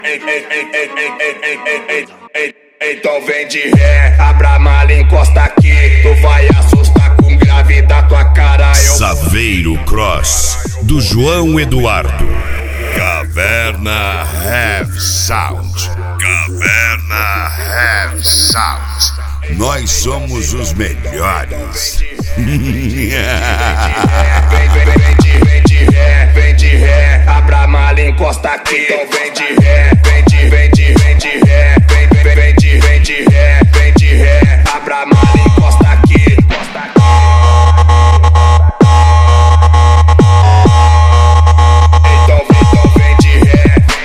Então vem de ré, abra a mala, encosta aqui. Tu vai assustar com grave da tua cara. Saveiro Cross, do João Eduardo. Caverna Have Sound. Caverna Have Sound. Nós somos os melhores. Vem de ré, abra a mala, encosta aqui. Então vem de ré, vem de ré, vem de ré, abra a mala, encosta aqui. Então vem de ré.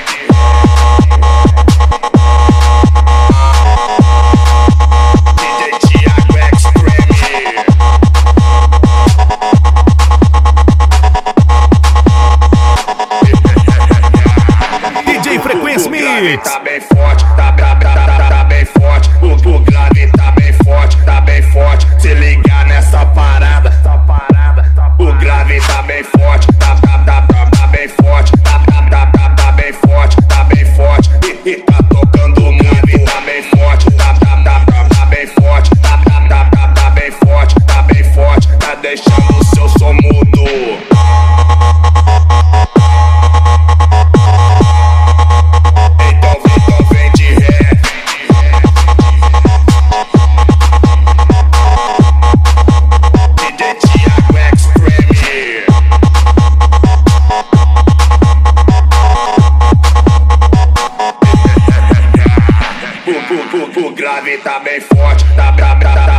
DJ Thiago Extreme. DJ Frequência Mix. Tá bem forte, tá bem forte. O grave tá bem forte, tá bem forte. Se ligar nessa parada, o grave tá bem forte, tá bem forte, tá bem forte, tá bem forte. E tá tocando o grave, tá bem forte, tá bem forte, tá bem forte, tá bem forte. Tá deixando o seu som mudo. O grave tá bem forte, tá